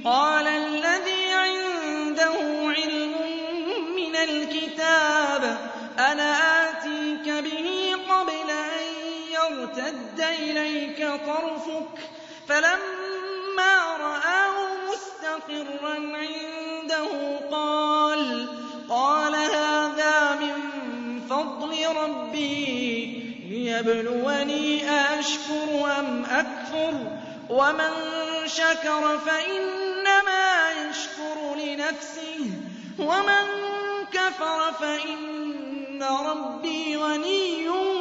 قَالَ الَّذِي عِندَهُ عِلْمٌ مِّنَ الْكِتَابِ أَنَا آتِيكَ بِهِ قَبْلَ أَن يَرْتَدَّ إِلَيْكَ طَرْفُكَ ۚ فَلَمَّا رَآهُ مُسْتَقِرًّا عِندَهُ قَالَ هَٰذَا مِن فَضْلِ رَبِّي لِيَبْلُوَنِي أَأَشْكُرُ أَمْ أَكْفُرُ ۖ وَمَن شَكَرَ فَإِنَّمَا يَشْكُرُ لِنَفْسِهِ ۖ وَمَن كَفَرَ فَإِنَّ رَبِّي غَنِيٌّ